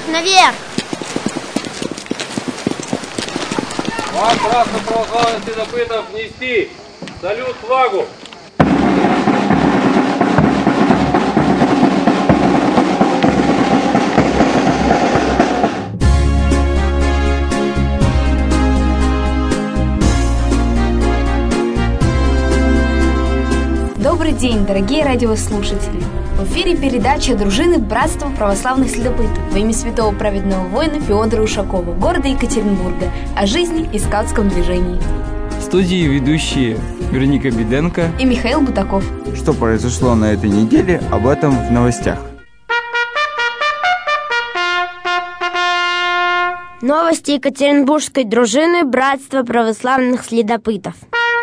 Наверх! Вам, красных православных следопытов, нести салют флагу! Добрый день, дорогие радиослушатели! В эфире передача дружины Братства православных следопытов во имя святого праведного воина Феодора Ушакова, города Екатеринбурга, о жизни и скаутском движении. В студии ведущие Вероника Беденко И Михаил Бутаков. Что произошло на этой неделе, об этом в новостях. Новости Екатеринбургской дружины Братства православных следопытов.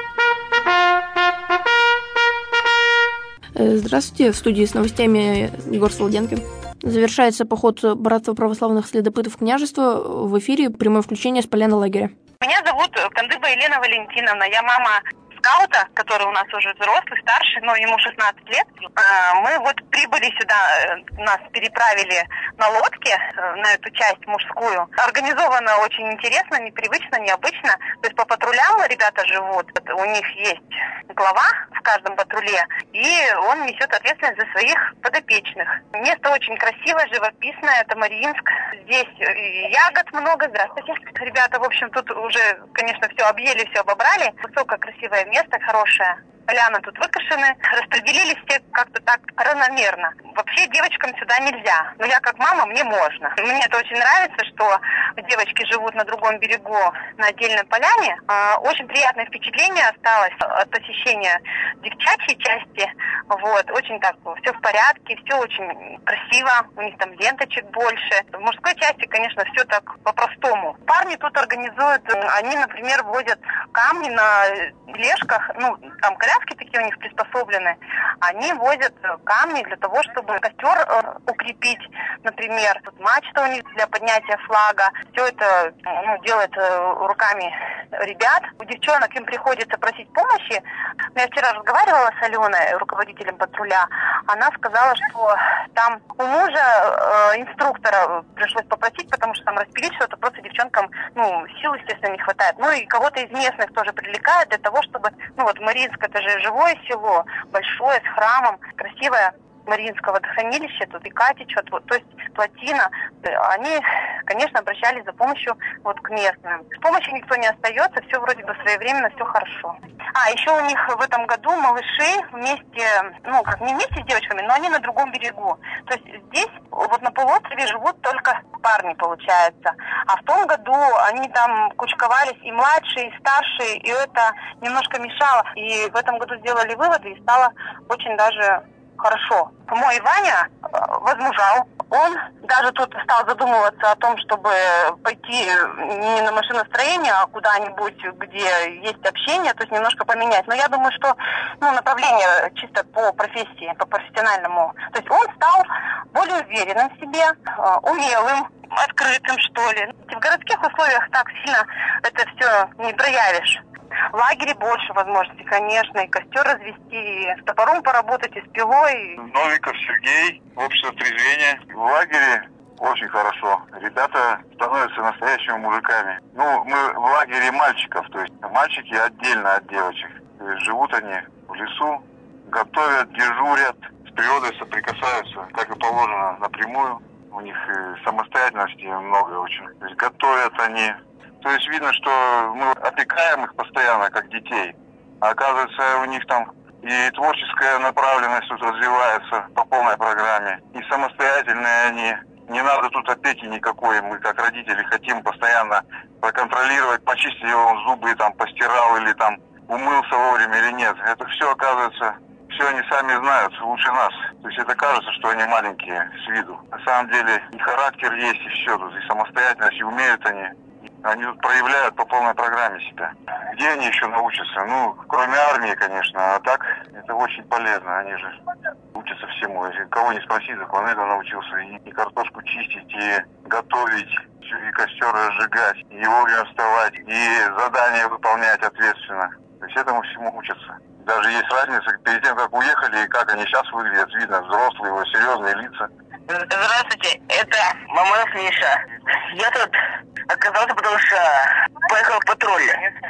Здравствуйте, в студии с новостями Егор Солоденко. Завершается поход Братства православных следопытов княжества. В эфире прямое включение с поляны лагеря. Меня зовут Кандыба Елена Валентиновна. Я мама скаута, который у нас уже взрослый, старший, но ему 16 лет. Мы вот прибыли сюда, нас переправили на лодке на эту часть мужскую. Организовано очень интересно, непривычно, необычно. То есть по патрулям ребята живут. У них есть глава в каждом патруле, и он несет ответственность за своих подопечных. Место очень красивое, живописное, это Мариинск. Здесь ягод много. Здравствуйте. Ребята, в общем, тут уже, конечно, все объели, все обобрали. Высокое, красивое место, хорошее. Поляны тут выкошены, распределились все как-то так равномерно. Вообще девочкам сюда нельзя, но я как мама, мне можно. Мне это очень нравится, что девочки живут на другом берегу, на отдельной поляне. Очень приятное впечатление осталось от посещения девчачьей части. Вот, очень так, все в порядке, все очень красиво, у них там ленточек больше. В мужской части, конечно, все так по-простому. Парни тут организуют, они, например, возят камни на тележках, там коляски такие у них приспособлены, они возят камни для того, чтобы костер укрепить, например. Тут мачта у них для поднятия флага. Все это делает руками ребят. У девчонок им приходится просить помощи. Я вчера разговаривала с Аленой, руководителем патруля. Она сказала, что там у мужа инструктора пришлось попросить, потому что там распилить что-то просто девчонкам, сил, естественно, не хватает. И кого-то из местных тоже привлекают для того, чтобы, Мариинск, это же живое село, большое, с храмом, красивое Мариинское водохранилище, тут река течет, то есть плотина. Они, конечно, обращались за помощью к местным. С помощью никто не остается, все вроде бы своевременно, все хорошо. Еще у них в этом году малыши вместе, не вместе с девочками, но они на другом берегу. То есть здесь, на полуострове живут только парни, получается. А в том году они там кучковались и младшие, и старшие, и это немножко мешало. И в этом году сделали выводы, и стало очень даже хорошо. Мой Ваня возмужал. Он даже тут стал задумываться о том, чтобы пойти не на машиностроение, а куда-нибудь, где есть общение, то есть немножко поменять. Но я думаю, что направление чисто по профессии, по профессиональному. То есть он стал более уверенным в себе, умелым, открытым, что ли. В городских условиях так сильно это все не проявишь. В лагере больше возможностей, конечно, и костер развести, и с топором поработать, и с пилой. Новиков Сергей, общество трезвения. В лагере очень хорошо. Ребята становятся настоящими мужиками. Мы в лагере мальчиков, то есть мальчики отдельно от девочек. То есть живут они в лесу, готовят, дежурят, с природой соприкасаются, как и положено, напрямую. У них самостоятельности много очень. То есть готовят они. То есть видно, что мы опекаем их постоянно, как детей. А оказывается, у них там и творческая направленность тут развивается по полной программе. И самостоятельные они. Не надо тут опеки никакой. Мы, как родители, хотим постоянно проконтролировать, почистил он зубы, постирал или умылся вовремя или нет. Это все, оказывается, все они сами знают лучше нас. То есть это кажется, что они маленькие с виду. На самом деле и характер есть, и все тут, и самостоятельность, и умеют они. Они тут проявляют по полной программе себя. Где они еще научатся? Кроме армии, конечно, а так это очень полезно. Они же учатся всему. Если кого не спросить, так он это научился. И картошку чистить, и готовить, и костер разжигать, и вовремя вставать, и задания выполнять ответственно. То есть этому всему учатся. Даже есть разница перед тем, как уехали, и как они сейчас выглядят. Видно, взрослые, его серьезные лица. Здравствуйте, это Мамонов Миша. Я тут оказался, потому что поехал в патруль.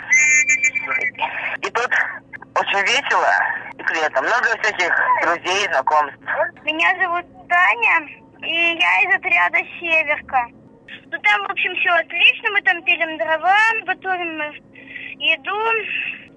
И тут очень весело и приятно. Много всяких друзей, знакомств. Меня зовут Таня, и я из отряда «Северка». Ну там, в общем, все отлично. Мы там пилим дрова, готовим еду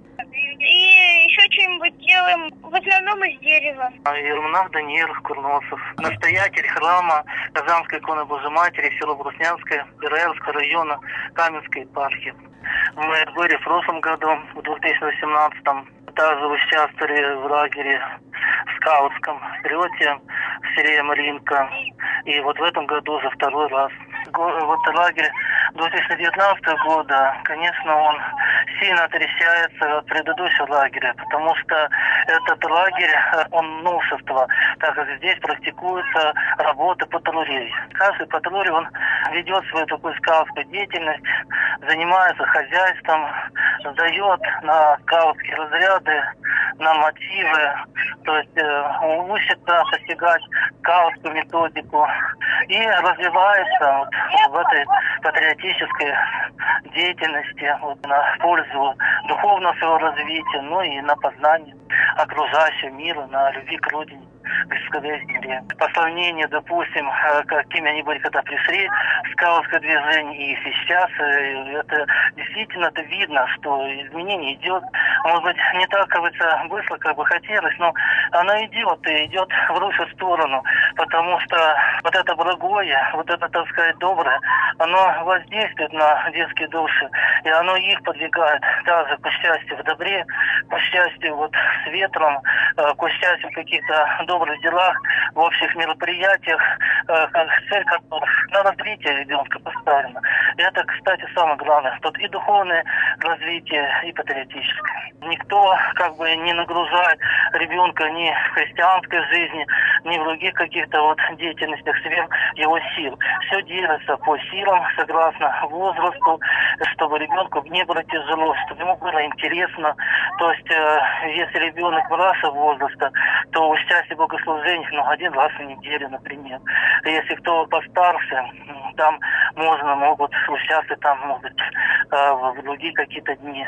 и еще что-нибудь делаем, в основном из дерева. Ермонах Даниил Курносов, настоятель храма Казанской иконы Божьей Матери, село Бруснянское, Ираэльского района, Каменской епархии. Мы были в прошлом году, в 2018-м, также участвовали в лагере скаутском вперёте в селе Маринка. И вот в этом году за второй раз. Вот лагерь 2019 года, конечно, он сильно отличается от предыдущего лагеря, потому что этот лагерь, он новшество, так как здесь практикуется работа патрулей. Каждый патруль, он ведет свою такую скаутскую деятельность, занимается хозяйством, сдает на скаутские разряды, на мотивы, то есть учится постигать скаутскую методику и развивается вот в этой патриотической деятельности вот, на пользу духовного своего развития, ну и на познание окружающего мира, на любви к родине, к своей земле. По сравнению, допустим, какими они были, когда пришли в скаутское движение, и сейчас, это действительно это видно, что изменение идет, может быть, не так, как бы, быстро, как бы хотелось, но оно идет, и идет в лучшую сторону, потому что вот это благое, вот это, так сказать, доброе, оно воздействует на детские души, и оно их подвигает также к счастью в добре, к счастью вот с ветром, к счастью в каких-то добрых делах, в общих мероприятиях, цель которых на развитие ребенка поставлена. И это, кстати, самое главное, тут и духовное развитие, и патриотическое. Никто как бы не нагружает ребенка ни в христианской жизни, ни в других каких-то вот деятельностях сверх его сил. Все делается по силам, согласно возрасту, чтобы ребенку не было тяжело, чтобы ему было интересно. То есть, если ребенок младшего возраста, то участие в богослужениях, один раз в неделю, например. Если кто постарше, там могут участвовать, там, может быть, в другие какие-то дни.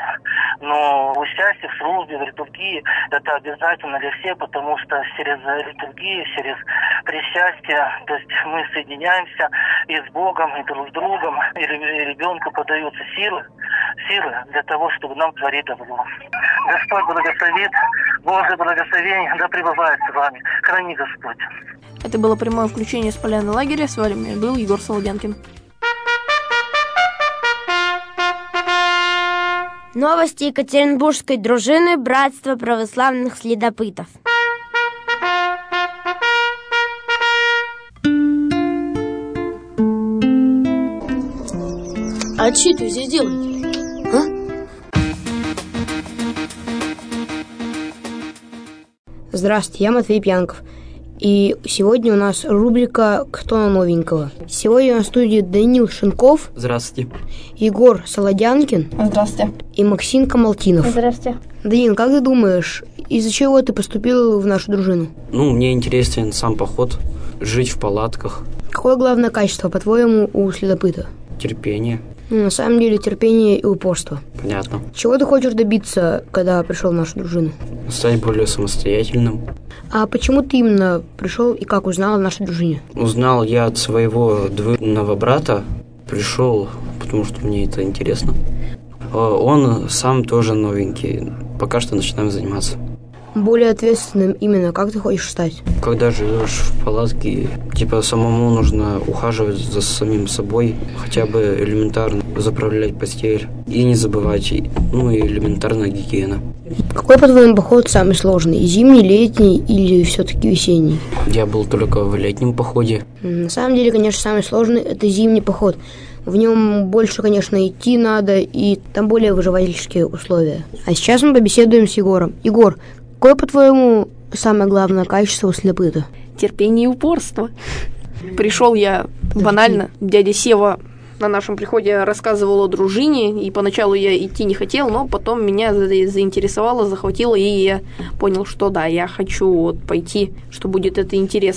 Но участие в службе, в литургии, это обязательно для всех, потому что через литургию, через причастие, то есть мы соединяемся и с Богом, и друг с другом, и ребенку подаются силы для того, чтобы нам творить добро. Господь благословит, Божье благословение да пребывает с вами. Храни Господь. Это было прямое включение с поляны лагеря. С вами был Егор Солодянкин. Новости Екатеринбургской дружины Братства православных следопытов. А что ты здесь делаешь? Здравствуйте, я Матвей Пьянков. И сегодня у нас рубрика «Кто новенького?». Сегодня на студии Даниил Шинков. Здравствуйте. Егор Солодянкин. Здравствуйте. И Максим Камалтинов. Здравствуйте. Даниил, как ты думаешь, из-за чего ты поступил в нашу дружину? Мне интересен сам поход, жить в палатках. Какое главное качество, по-твоему, у следопыта? Терпение. На самом деле терпение и упорство. Понятно. Чего ты хочешь добиться, когда пришел в нашу дружину? Стать более самостоятельным. А почему ты именно пришел и как узнал о нашей дружине? Узнал я от своего двоюродного брата. Пришел, потому что мне это интересно. Он сам тоже новенький. Пока что начинаем заниматься. Более ответственным именно как ты хочешь стать? Когда живешь в палатке, самому нужно ухаживать за самим собой, хотя бы элементарно заправлять постель и не забывать, и элементарная гигиена. Какой, по-твоему, поход самый сложный? Зимний, летний или все-таки весенний? Я был только в летнем походе. На самом деле, конечно, самый сложный – это зимний поход. В нем больше, конечно, идти надо, и там более выживательские условия. А сейчас мы побеседуем с Егором. Егор, какое, по-твоему, самое главное качество у следопыта? Терпение и упорство. Пришел я банально. Дядя Сева на нашем приходе рассказывал о дружине, и поначалу я идти не хотел, но потом меня заинтересовало, захватило, и я понял, что да, я хочу пойти, что будет это интересно.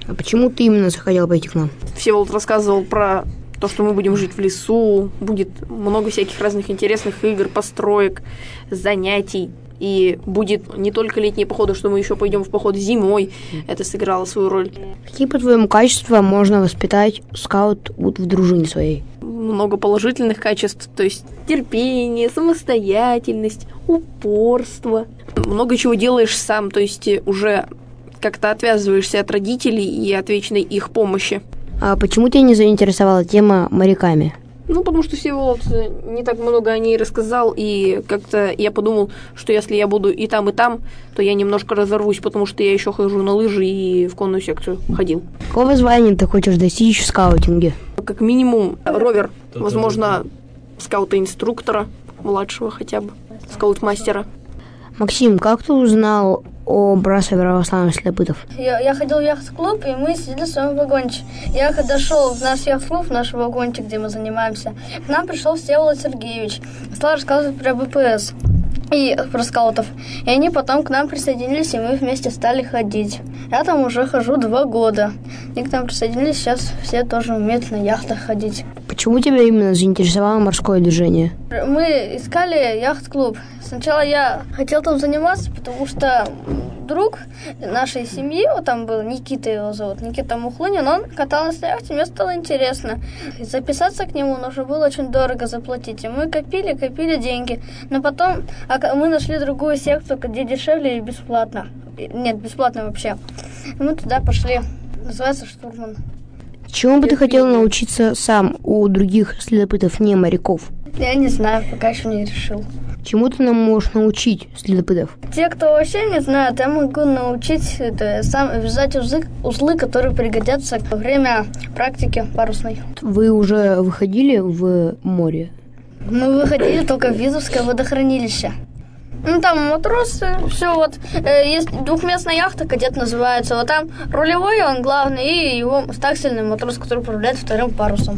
А почему ты именно захотел пойти к нам? Всеволод рассказывал про то, что мы будем жить в лесу, будет много всяких разных интересных игр, построек, занятий. И будет не только летние походы, что мы еще пойдем в поход зимой. Это сыграло свою роль. Какие, по твоему качеству можно воспитать скаут вот в дружине своей? Много положительных качеств, то есть терпение, самостоятельность, упорство. Много чего делаешь сам, то есть уже как-то отвязываешься от родителей и от вечной их помощи. А почему тебя не заинтересовала тема моряками? Ну, потому что Всеволод не так много о ней рассказал, и как-то я подумал, что если я буду и там, то я немножко разорвусь, потому что я еще хожу на лыжи и в конную секцию ходил. Какого звания ты хочешь достичь в скаутинге? Как минимум ровер, возможно, скаута-инструктора, младшего хотя бы, скаут-мастера. Максим, как ты узнал о братстве православных следопытов? Я ходил в яхт-клуб, и мы сидели в своем вагончике. Я когда шел в наш яхт-клуб, в наш вагончик, где мы занимаемся, к нам пришел Всеволод Сергеевич. Стал рассказывать про БПС и про скаутов. И они потом к нам присоединились, и мы вместе стали ходить. Я там уже хожу 2 года. И к нам присоединились, сейчас все тоже умеют на яхтах ходить. Почему тебя именно заинтересовало морское движение? Мы искали яхт-клуб. Сначала я хотел там заниматься, потому что друг нашей семьи, вот там был, Никита его зовут, Никита Мухлынин, он катался на яхте, мне стало интересно. И записаться к нему нужно было очень дорого заплатить. И мы копили деньги. Но потом мы нашли другую секцию, где дешевле и бесплатно. Нет, бесплатно вообще. И мы туда пошли. Называется «Штурман». Чему бы ты хотел научиться сам у других следопытов, не моряков? Я не знаю, пока еще не решил. Чему ты нам можешь научить следопытов? Те, кто вообще не знает, я могу научить сам вязать узлы, которые пригодятся во время практики парусной. Вы уже выходили в море? Мы выходили только в Визовское водохранилище. Ну, там матросы, все вот. Есть двухместная яхта, кадет называется. Вот там рулевой, он главный, и его стаксельный матрос, который управляет 2-м парусом.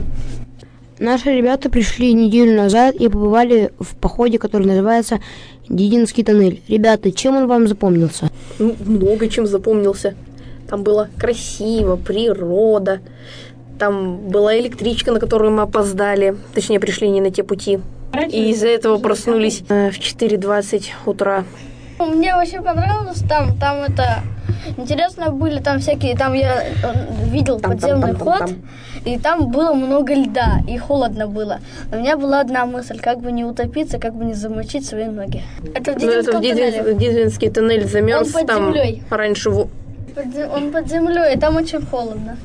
Наши ребята пришли неделю назад и побывали в походе, который называется Дидинский тоннель. Ребята, чем он вам запомнился? Много чем запомнился. Там было красиво, природа. Там была электричка, на которую мы опоздали. Точнее, пришли не на те пути. И из-за этого проснулись в 4:20 утра. Мне вообще понравилось там это... Интересно были там всякие... Там я видел подземный ход, и там было много льда, и холодно было. У меня была одна мысль, как бы не утопиться, как бы не замочить свои ноги. Это в Дидинский тоннель замерз. Он под там землей. Раньше... Он под землей, и там очень холодно.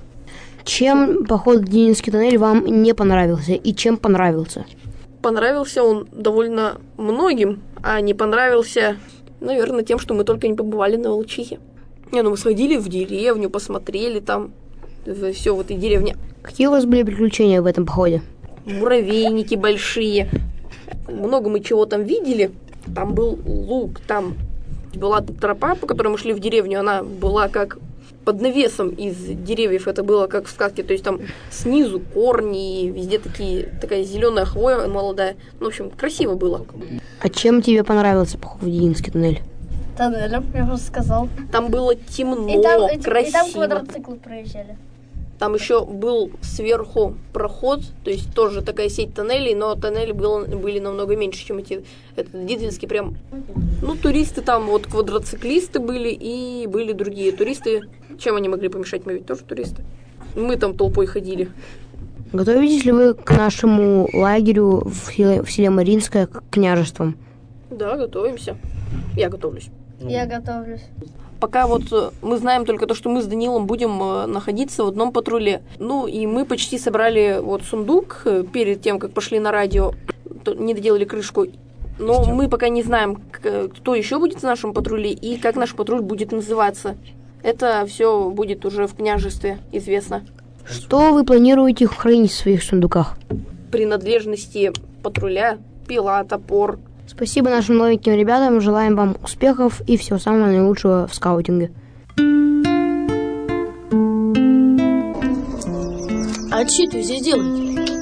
Чем поход в Дидинский тоннель вам не понравился и чем понравился? Понравился он довольно многим, а не понравился, наверное, тем, что мы только не побывали на Волчихе. Мы сходили в деревню, посмотрели там все в этой деревне. Какие у вас были приключения в этом походе? Муравейники большие. Много мы чего там видели. Там был луг, там была тропа, по которой мы шли в деревню. Она была как под навесом из деревьев, это было как в сказке, то есть там снизу корни, везде такая зеленая хвоя молодая. В общем, красиво было. А чем тебе понравился поход в Дидинский тоннель? Тоннелем, я уже сказал. Там было темно, красиво. И там квадроциклы проезжали. Там еще был сверху проход, то есть тоже такая сеть тоннелей, но тоннели были намного меньше, чем эти. Это Дидинский прям... туристы там, вот квадроциклисты были и были другие туристы. Чем они могли помешать? Мы ведь тоже туристы. Мы там толпой ходили. Готовитесь ли вы к нашему лагерю в селе Маринское, к княжествам? Да, готовимся. Я готовлюсь. Я готовлюсь. Пока вот мы знаем только то, что мы с Данилом будем находиться в одном патруле. И мы почти собрали вот сундук перед тем, как пошли на радио. Не доделали крышку. Но мы пока не знаем, кто еще будет в нашем патруле и как наш патруль будет называться. Это все будет уже в княжестве известно. Что вы планируете хранить в своих сундуках? Принадлежности патруля, пила, топор. Спасибо нашим новеньким ребятам. Желаем вам успехов и всего самого наилучшего в скаутинге. А что вы здесь делаете?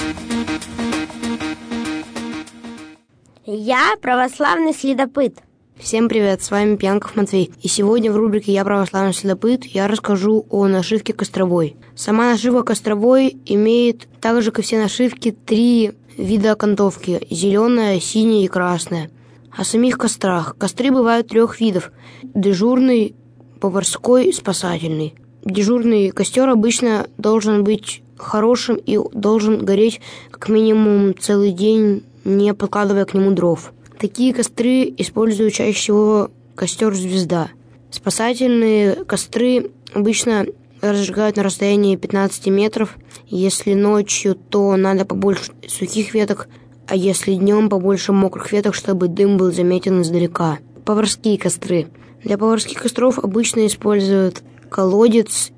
Я православный следопыт. Всем привет, с вами Пьянков Матвей. И сегодня в рубрике «Я православный следопыт» я расскажу о нашивке костровой. Сама нашивка костровой имеет, так же как все нашивки, 3 вида окантовки – зеленая, синяя и красная. О самих кострах. Костры бывают 3 видов – дежурный, поварской, спасательный. Дежурный костер обычно должен быть хорошим и должен гореть как минимум целый день, не подкладывая к нему дров. Такие костры используют чаще всего костер «Звезда». Спасательные костры обычно разжигают на расстоянии 15 метров. Если ночью, то надо побольше сухих веток, а если днем, побольше мокрых веток, чтобы дым был заметен издалека. Поварские костры. Для поварских костров обычно используют колодец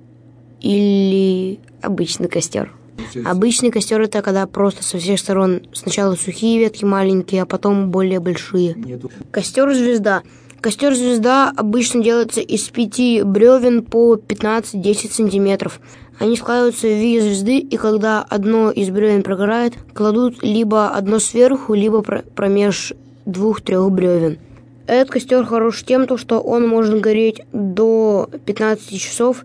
или обычный костер. Обычный костер – это когда просто со всех сторон сначала сухие ветки маленькие, а потом более большие. Костер «Звезда». Костер «Звезда» обычно делается из 5 бревен по 15-10 сантиметров. Они складываются в виде звезды, и когда одно из бревен прогорает, кладут либо одно сверху, либо промеж 2-3 бревен. Этот костер хорош тем, что он может гореть до 15 часов,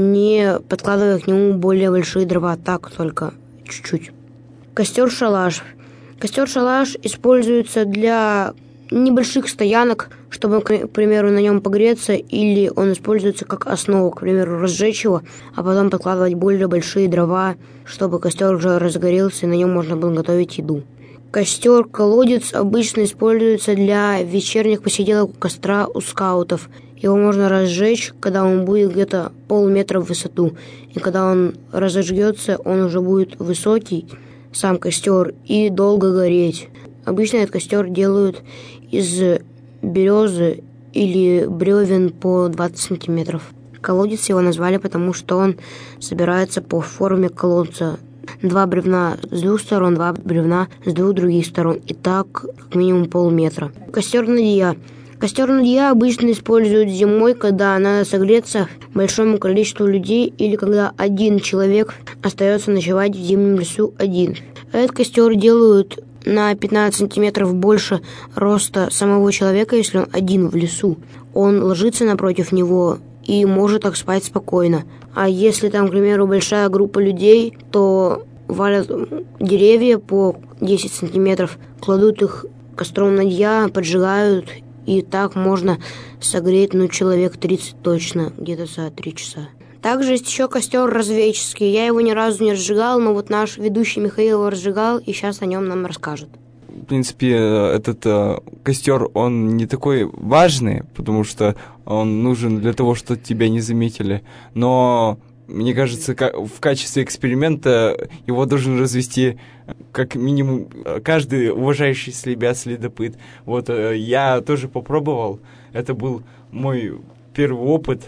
не подкладывая к нему более большие дрова, так только чуть-чуть. Костер-шалаш. Костер-шалаш используется для небольших стоянок, чтобы, к примеру, на нем погреться, или он используется как основа, к примеру, разжечь его, а потом подкладывать более большие дрова, чтобы костер уже разгорелся, и на нем можно было готовить еду. Костер-колодец обычно используется для вечерних посиделок у костра у скаутов. Его можно разжечь, когда он будет где-то полметра в высоту. И когда он разожгется, он уже будет высокий, сам костер, и долго гореть. Обычно этот костер делают из березы или бревен по 20 сантиметров. Колодец его назвали, потому что он собирается по форме колодца. 2 бревна с 2 сторон, 2 бревна с 2 других сторон. И так как минимум полметра. Костер-надья. Костер-надья обычно используют зимой, когда надо согреться большому количеству людей или когда один человек остается ночевать в зимнем лесу один. Этот костер делают на 15 сантиметров больше роста самого человека, если он один в лесу. Он ложится напротив него и может так спать спокойно. А если там, к примеру, большая группа людей, то валят деревья по 10 сантиметров, кладут их костром надья, поджигают, и так можно согреть, человек 30 точно, где-то за 3 часа. Также есть еще костер разведческий. Я его ни разу не разжигал, но вот наш ведущий Михаил его разжигал, и сейчас о нем нам расскажет. В принципе, этот костер, он не такой важный, потому что он нужен для того, чтобы тебя не заметили. Но, мне кажется, в качестве эксперимента его должен развести как минимум каждый уважающий себя следопыт. Вот я тоже попробовал. Это был мой первый опыт,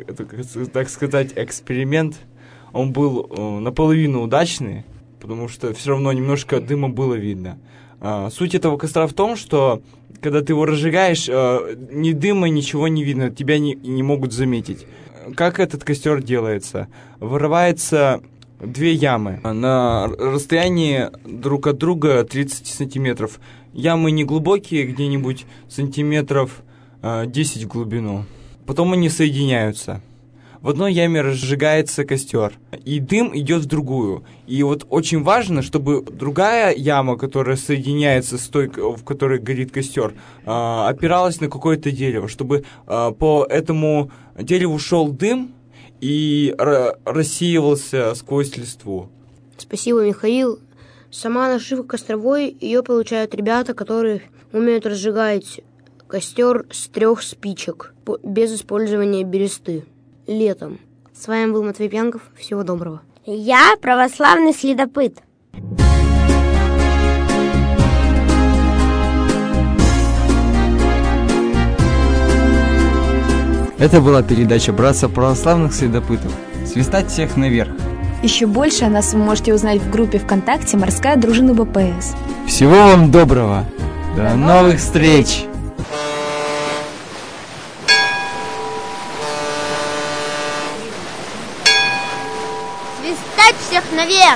так сказать, эксперимент. Он был наполовину удачный, потому что все равно немножко дыма было видно. Суть этого костра в том, что когда ты его разжигаешь, ни дыма, ничего не видно, тебя не могут заметить. Как этот костер делается? Вырывается 2 ямы на расстоянии друг от друга 30 сантиметров. Ямы не глубокие, где-нибудь сантиметров 10 в глубину. Потом они соединяются. В одной яме разжигается костер, и дым идет в другую. И вот очень важно, чтобы другая яма, которая соединяется с той, в которой горит костер, опиралась на какое-то дерево, чтобы по этому дереву шел дым и рассеивался сквозь листву. Спасибо, Михаил. Сама нашивка костровой, ее получают ребята, которые умеют разжигать костер с 3 спичек без использования бересты. Летом. С вами был Матвей Пьянков. Всего доброго. Я православный следопыт. Это была передача «Братство православных следопытов». Свистать всех наверх. Еще больше о нас вы можете узнать в группе ВКонтакте «Морская дружина БПС». Всего вам доброго. До новых встреч. Свистать всех наверх!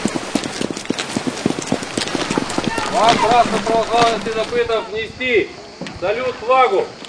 Вам, братство православных следопытов, нести Салют флагу!